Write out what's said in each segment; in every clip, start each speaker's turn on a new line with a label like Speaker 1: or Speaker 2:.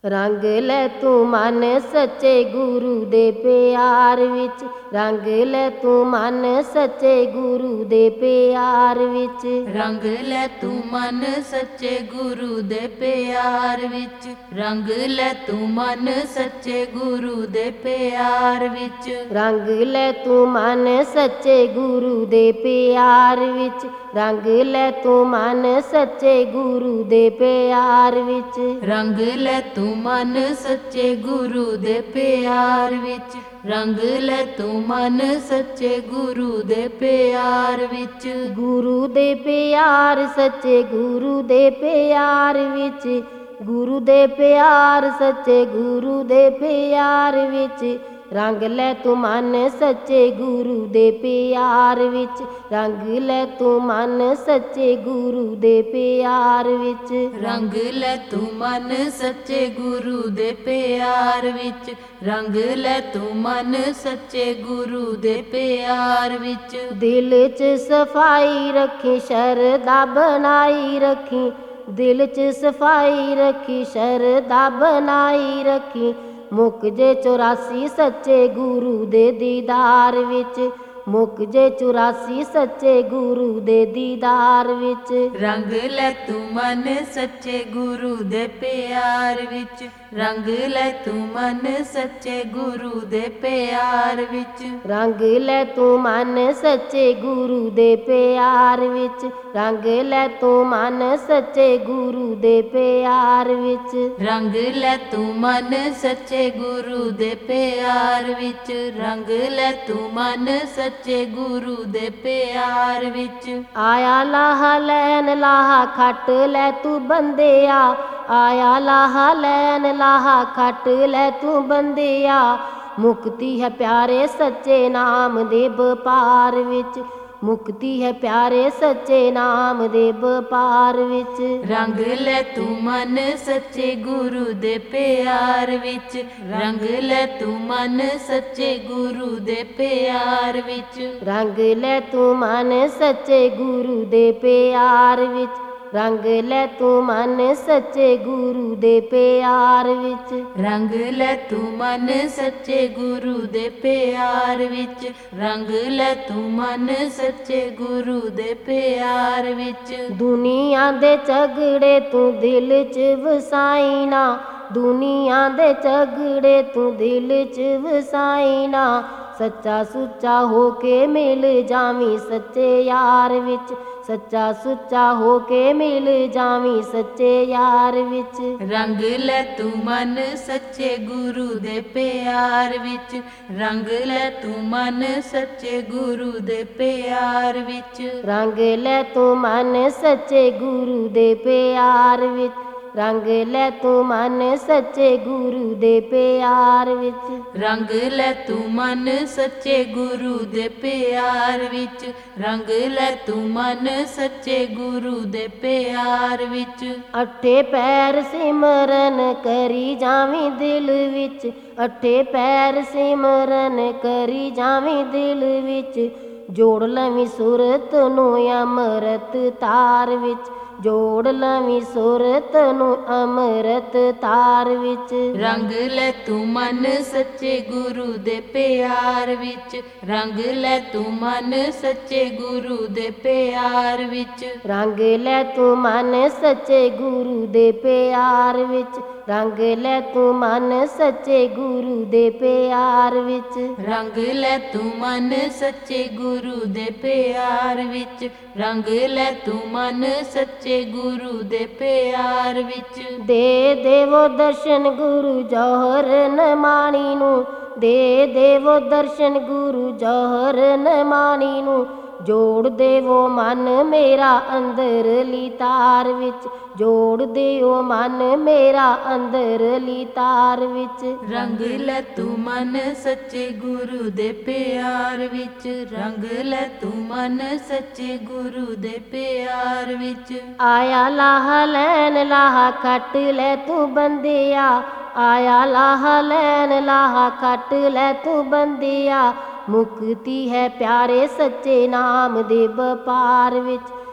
Speaker 1: ਰੰਗ ਲੈ ਤੂੰ ਮਨ ਸੱਚੇ ਗੁਰੂ ਦੇ ਪਿਆਰ ਵਿੱਚ, ਰੰਗ ਲੈ ਤੂੰ ਮਨ ਸੱਚੇ ਗੁਰੂ ਦੇ ਪਿਆਰ ਵਿੱਚ।
Speaker 2: ਰੰਗ ਲੈ ਤੂੰ ਮਨ ਸੱਚੇ ਗੁਰੂ ਦੇ ਪਿਆਰ ਵਿੱਚ, ਰੰਗ ਲੈ ਤੂੰ ਮਨ ਸੱਚੇ ਗੁਰੂ ਦੇ ਪਿਆਰ ਵਿੱਚ।
Speaker 1: ਰੰਗ ਲੈ ਤੂੰ ਮਨ ਸੱਚੇ ਗੁਰੂ ਦੇ ਪਿਆਰ ਵਿੱਚ, ਰੰਗ ਲੈ ਤੂੰ ਮਨ ਸੱਚੇ ਗੁਰੂ ਦੇ ਪਿਆਰ ਵਿੱਚ।
Speaker 2: ਰੰਗ ਲੈ ਤੂੰ ਮਨ ਸੱਚੇ ਗੁਰੂ ਦੇ ਪਿਆਰ ਵਿੱਚ, ਰੰਗ ਲੈ ਤੂੰ ਮਨ ਸੱਚੇ ਗੁਰੂ ਦੇ ਪਿਆਰ ਵਿੱਚ।
Speaker 1: ਗੁਰੂ ਦੇ ਪਿਆਰ ਸੱਚੇ ਗੁਰੂ ਦੇ ਪਿਆਰ ਵਿੱਚ, ਗੁਰੂ ਦੇ ਪਿਆਰ ਸੱਚੇ ਗੁਰੂ ਦੇ ਪਿਆਰ ਵਿੱਚ। ਰੰਗ ਲੈ ਤੂੰ ਮਨ ਸੱਚੇ ਗੁਰੂ ਦੇ ਪਿਆਰ ਵਿੱਚ, ਰੰਗ ਲੈ ਤੂੰ ਮਨ ਸੱਚੇ ਗੁਰੂ ਦੇ ਪਿਆਰ ਵਿੱਚ।
Speaker 2: ਰੰਗ ਲੈ ਤੂੰ ਮਨ ਸੱਚੇ ਗੁਰੂ ਦੇ ਪਿਆਰ ਵਿੱਚ, ਰੰਗ ਲੈ ਤੂੰ ਮਨ ਸੱਚੇ ਗੁਰੂ ਦੇ ਪਿਆਰ ਵਿੱਚ।
Speaker 1: ਦਿਲ 'ਚ ਸਫਾਈ ਰੱਖੀ ਸ਼ਰਧਾ ਬਣਾਈ ਰੱਖੀ, ਦਿਲ 'ਚ ਸਫਾਈ ਰੱਖੀ ਸ਼ਰਧਾ ਬਣਾਈ ਰੱਖੀ। ਮੁੱਕ ਜੇ 84 ਸੱਚੇ ਗੁਰੂ ਦੇ ਦੀਦਾਰ ਵਿੱਚ, ਮੁੱਕ ਜੇ 84 ਸੱਚੇ ਗੁਰੂ ਦੇ ਦੀਦਾਰ ਵਿੱਚ।
Speaker 2: ਰੰਗ ਲੈ ਤੂੰ ਮਨ ਸੱਚੇ ਗੁਰੂ ਦੇ ਪਿਆਰ ਵਿੱਚ, ਰੰਗ ਲੈ ਤੂੰ ਮਨ ਸੱਚੇ ਗੁਰੂ ਦੇ ਪਿਆਰ ਵਿੱਚ।
Speaker 1: ਰੰਗ ਲੈ ਤੂੰ ਮਨ ਸੱਚੇ ਗੁਰੂ ਦੇ ਪਿਆਰ ਵਿੱਚ, ਰੰਗ ਲੈ ਤੂੰ ਮਨ ਸੱਚੇ ਗੁਰੂ ਦੇ ਪਿਆਰ ਵਿੱਚ।
Speaker 2: ਰੰਗ ਲੈ ਤੂੰ ਮਨ ਸੱਚੇ ਗੁਰੂ ਦੇ ਪਿਆਰ ਵਿੱਚ, ਰੰਗ ਲੈ ਤੂੰ ਮਨ ਸੱਚੇ ਗੁਰੂ ਦੇ ਪਿਆਰ ਵਿੱਚ।
Speaker 1: ਆਇਆ ਲਾਹਾ ਲੈਣ ਲਾਹਾ ਖੱਟ ਲੈ ਤੂੰ ਬੰਦਿਆ, ਆਇਆ ਲਾਹਾ ਲੈਣ ਲਾਹਾ ਖੱਟ ਲੈ ਤੂੰ ਬੰਦਿਆ। ਮੁਕਤੀ ਹੈ ਪਿਆਰੇ ਸੱਚੇ ਨਾਮ ਦੇ ਵਪਾਰ ਵਿੱਚ, ਮੁਕਤੀ ਹੈ ਪਿਆਰੇ ਸੱਚੇ ਨਾਮ ਦੇ ਵਪਾਰ ਵਿੱਚ।
Speaker 2: ਰੰਗ ਲੈ ਤੂੰ ਮਨ ਸੱਚੇ ਗੁਰੂ ਦੇ ਪਿਆਰ ਵਿੱਚ, ਰੰਗ ਲੈ ਤੂੰ ਮਨ ਸੱਚੇ ਗੁਰੂ ਦੇ ਪਿਆਰ ਵਿੱਚ।
Speaker 1: ਰੰਗ ਲੈ ਤੂੰ ਮਨ ਸੱਚੇ ਗੁਰੂ ਦੇ ਪਿਆਰ ਵਿੱਚ, ਰੰਗ ਲੈ ਤੂੰ ਮਨ ਸੱਚੇ ਗੁਰੂ ਦੇ ਪਿਆਰ ਵਿੱਚ।
Speaker 2: ਰੰਗ ਲੈ ਤੂੰ ਮਨ ਸੱਚੇ ਗੁਰੂ ਦੇ ਪਿਆਰ ਵਿੱਚ, ਰੰਗ ਲੈ ਤੂੰ ਮਨ ਸੱਚੇ ਗੁਰੂ ਦੇ ਪਿਆਰ ਵਿੱਚ।
Speaker 1: ਦੁਨੀਆ ਦੇ ਝਗੜੇ ਤੂੰ ਦਿਲ 'ਚ ਵਸਾਈ ਨਾ, ਦੁਨੀਆ ਦੇ ਝਗੜੇ ਤੂੰ ਦਿਲ 'ਚ ਵਸਾਈ ਨਾ। ਸੱਚਾ ਸੁੱਚਾ ਹੋ ਕੇ ਮਿਲ ਜਾਵੀਂ ਸੱਚੇ ਯਾਰ ਵਿੱਚ, ਸੱਚਾ ਸੁੱਚਾ ਹੋ ਕੇ ਮਿਲ ਜਾਵੀਂ ਸੱਚੇ ਯਾਰ ਵਿੱਚ।
Speaker 2: ਰੰਗ ਲੈ ਤੂੰ ਮਨ ਸੱਚੇ ਗੁਰੂ ਦੇ ਪਿਆਰ ਵਿੱਚ, ਰੰਗ ਲੈ ਤੂੰ ਮਨ ਸੱਚੇ ਗੁਰੂ ਦੇ ਪਿਆਰ ਵਿੱਚ।
Speaker 1: ਰੰਗ ਲੈ ਤੂੰ ਮਨ ਸੱਚੇ ਗੁਰੂ ਦੇ ਪਿਆਰ ਵਿੱਚ, ਰੰਗ ਲੈ ਤੂੰ ਮਨ ਸੱਚੇ ਗੁਰੂ ਦੇ ਪਿਆਰ ਵਿੱਚ।
Speaker 2: ਰੰਗ ਲੈ ਤੂੰ ਮਨ ਸੱਚੇ ਗੁਰੂ ਦੇ ਪਿਆਰ ਵਿੱਚ, ਰੰਗ ਲੈ ਤੂੰ ਮਨ ਸੱਚੇ ਗੁਰੂ ਦੇ ਪਿਆਰ ਵਿੱਚ।
Speaker 1: ਅੱਠੇ ਪੈਰ ਸਿਮਰਨ ਕਰੀ ਜਾਵੀਂ ਦਿਲ ਵਿੱਚ, ਅੱਠੇ ਪੈਰ ਸਿਮਰਨ ਕਰੀ ਜਾਵੀਂ ਦਿਲ ਵਿੱਚ। ਜੋੜ ਲਵੀਂ ਸੁਰਤ ਨੂੰ ਅੰਮ੍ਰਿਤ ਤਾਰ ਵਿੱਚ, ਜੋੜ ਲਵੀਂ ਸੁਰਤ ਨੂੰ ਅੰਮ੍ਰਿਤ ਤਾਰ ਵਿੱਚ।
Speaker 2: ਰੰਗ ਲੈ ਤੂੰ ਮਨ ਸੱਚੇ ਗੁਰੂ ਦੇ ਪਿਆਰ ਵਿੱਚ, ਰੰਗ ਲੈ ਤੂੰ ਮਨ ਸੱਚੇ ਗੁਰੂ ਦੇ ਪਿਆਰ ਵਿੱਚ।
Speaker 1: ਰੰਗ ਲੈ ਤੂੰ ਮਨ ਸੱਚੇ ਗੁਰੂ ਦੇ ਪਿਆਰ ਵਿੱਚ, ਰੰਗ ਲੈ ਤੂੰ ਮਨ ਸੱਚੇ ਗੁਰੂ ਦੇ ਪਿਆਰ ਵਿੱਚ।
Speaker 2: ਰੰਗ ਲੈ ਤੂੰ ਮਨ ਸੱਚੇ ਗੁਰੂ ਦੇ ਪਿਆਰ ਵਿੱਚ, ਰੰਗ ਲੈ ਤੂੰ ਮਨ ਸੱਚੇ ਗੁਰੂ ਦੇ ਪਿਆਰ ਵਿੱਚ।
Speaker 1: ਦੇ ਦੇਵੋ ਦਰਸ਼ਨ ਗੁਰੂ ਜੌਹਰ ਨਮਾਣੀ ਨੂੰ, ਦੇ ਦੇਵੋ ਦਰਸ਼ਨ ਗੁਰੂ ਜੌਹਰ ਨਮਾਣੀ ਨੂੰ। ਜੋੜ ਦੇਵੋ ਮਨ ਮੇਰਾ ਅੰਦਰਲੀ ਤਾਰ ਵਿੱਚ, ਜੋੜ ਦਿਓ ਮਨ ਮੇਰਾ ਅੰਦਰਲੀ ਤਾਰ ਵਿੱਚ।
Speaker 2: ਰੰਗ ਲੈ ਤੂੰ ਮਨ ਸੱਚੇ ਗੁਰੂ ਦੇ ਪਿਆਰ ਵਿੱਚ, ਰੰਗ ਲੈ ਤੂੰ ਮਨ ਸੱਚੇ ਗੁਰੂ ਦੇ ਪਿਆਰ ਵਿੱਚ।
Speaker 1: ਆਇਆ ਲਾਹਾ ਲੈਣ ਲਾਹਾ ਖੱਟ ਲੈ ਤੂੰ ਬੰਦਿਆ, ਆਇਆ ਲਾਹਾ ਲੈਣ ਲਾਹਾ ਖੱਟ ਲੈ ਤੂੰ ਬੰਦਿਆ। ਮੁਕਤੀ ਹੈ ਪਿਆਰੇ ਸੱਚੇ ਨਾਮ ਦੇ ਵਪਾਰ ਵਿੱਚ,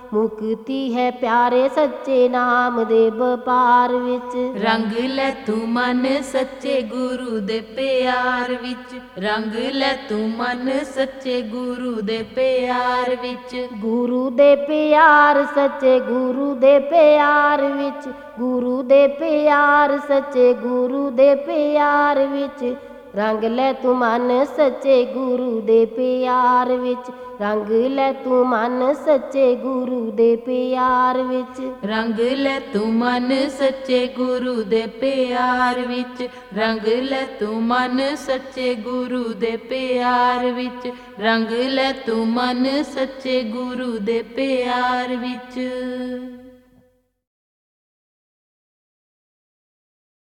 Speaker 1: ਮੁਕਤੀ ਹੈ ਪਿਆਰੇ ਸੱਚੇ ਨਾਮ ਦੇ ਵਪਾਰ ਵਿੱਚ।
Speaker 2: ਰੰਗ ਲੈ ਤੂੰ ਮਨ ਸੱਚੇ ਗੁਰੂ ਦੇ ਪਿਆਰ ਵਿੱਚ, ਰੰਗ ਲੈ ਤੂੰ ਮਨ ਸੱਚੇ ਗੁਰੂ ਦੇ ਪਿਆਰ ਵਿੱਚ।
Speaker 1: ਗੁਰੂ ਦੇ ਪਿਆਰ ਸੱਚੇ ਗੁਰੂ ਦੇ ਪਿਆਰ ਵਿੱਚ, ਗੁਰੂ ਦੇ ਪਿਆਰ ਸੱਚੇ ਗੁਰੂ ਦੇ ਪਿਆਰ ਵਿੱਚ। ਰੰਗ ਲੈ ਤੂੰ ਮਨ ਸੱਚੇ ਗੁਰੂ ਦੇ ਪਿਆਰ ਵਿੱਚ, ਰੰਗ ਲੈ ਤੂੰ ਮਨ ਸੱਚੇ ਗੁਰੂ ਦੇ ਪਿਆਰ ਵਿੱਚ।
Speaker 2: ਰੰਗ ਲੈ ਤੂੰ ਮਨ ਸੱਚੇ ਗੁਰੂ ਦੇ ਪਿਆਰ ਵਿੱਚ, ਰੰਗ ਲੈ ਤੂੰ ਮਨ ਸੱਚੇ ਗੁਰੂ ਦੇ ਪਿਆਰ ਵਿੱਚ, ਰੰਗ ਲੈ ਤੂੰ ਮਨ ਸੱਚੇ ਗੁਰੂ ਦੇ ਪਿਆਰ ਵਿੱਚ।